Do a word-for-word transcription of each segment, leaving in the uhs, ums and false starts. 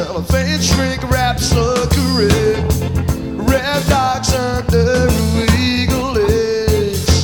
cellophane shrink wraps a correct. Red dogs under eagle legs.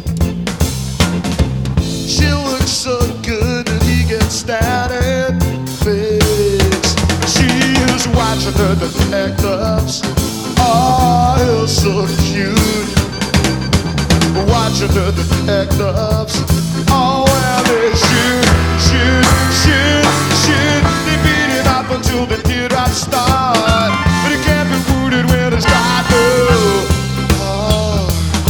She looks so good that he gets down and begs. She is watching the detectives. Oh, you're so cute. Watching the detectives. Oh, well, they shoot, shoot, shoot, shoot. They beat him up until the teardrops start. But he can't be wounded when it's got through. Oh.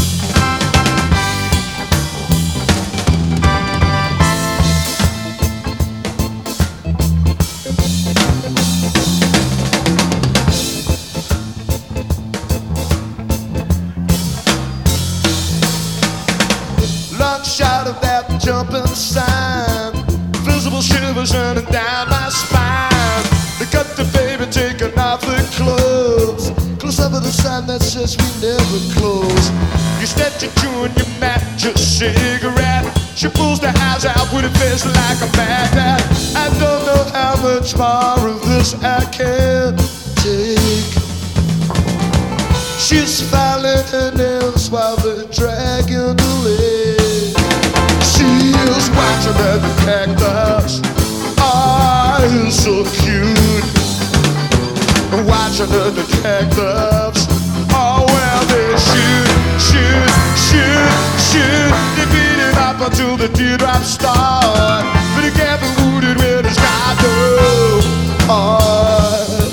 Long shot of that jumping sign, visible shivers running down my spine. They cut the baby taking off the clothes, close up to the sign that says we never close. You start to chewing your match, your cigarette. She pulls the eyes out with a face like a magnet. I don't know how much more of this I can take. She's filing her nails while they're dragging the leg. She is watching the detectives. Oh, he's so cute. Watching the detectives. Oh, well, they shoot, shoot, shoot, shoot. They beat it up until the teardrops start. But he can't be wounded when it's got no heart.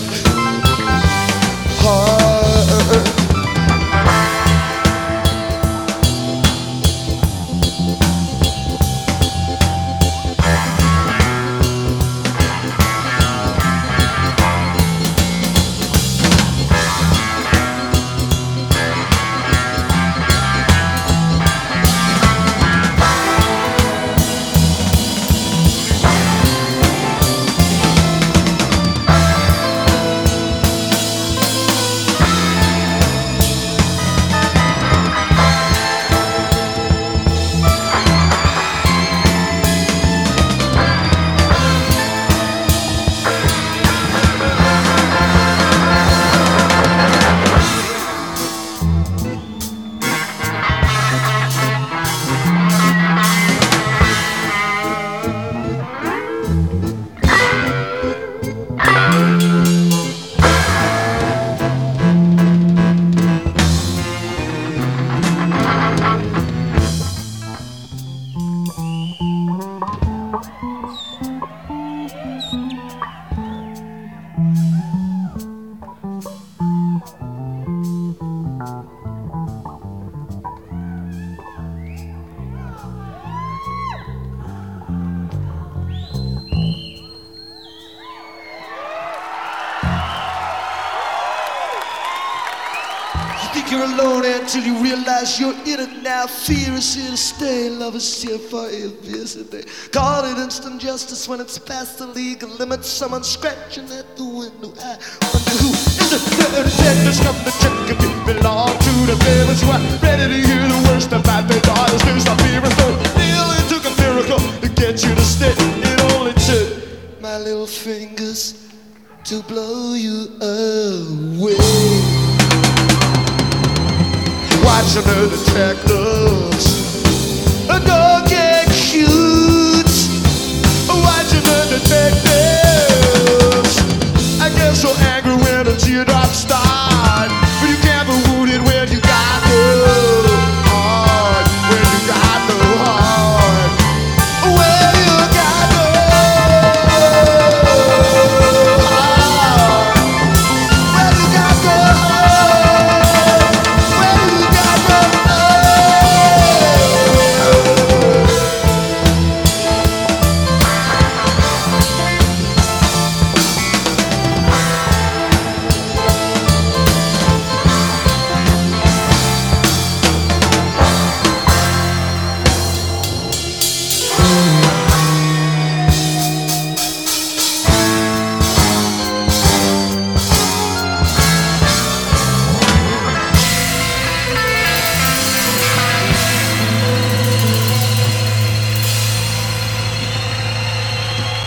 Heart. You're alone until you realize you're in it now. Fear is here to stay, love is here for a visit. They call it instant justice when it's past the legal limit. Someone scratching at the window. I wonder who is it? The detectives come to check if you belong to the favors who are ready to hear the worst about their daughters. There's no fear of though. It only took a miracle to get you to stay. It only took my little fingers to blow you away. Watching the detectives, don't get cute. Watching the detectives, I get so angry.